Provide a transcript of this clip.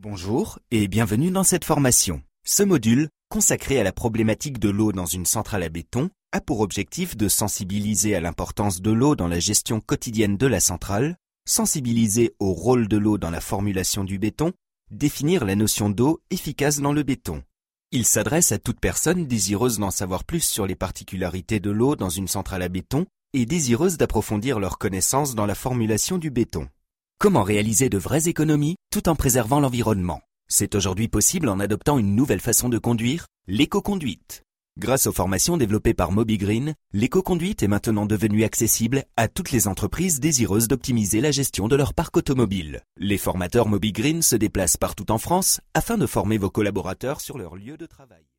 Bonjour et bienvenue dans cette formation. Ce module, consacré à la problématique de l'eau dans une centrale à béton, a pour objectif de sensibiliser à l'importance de l'eau dans la gestion quotidienne de la centrale, sensibiliser au rôle de l'eau dans la formulation du béton, définir la notion d'eau efficace dans le béton. Il s'adresse à toute personne désireuse d'en savoir plus sur les particularités de l'eau dans une centrale à béton et désireuse d'approfondir leurs connaissances dans la formulation du béton. Comment réaliser de vraies économies tout en préservant l'environnement? C'est aujourd'hui possible en adoptant une nouvelle façon de conduire, l'éco-conduite. Grâce aux formations développées par MobiGreen, l'éco-conduite est maintenant devenue accessible à toutes les entreprises désireuses d'optimiser la gestion de leur parc automobile. Les formateurs MobiGreen se déplacent partout en France afin de former vos collaborateurs sur leur lieu de travail.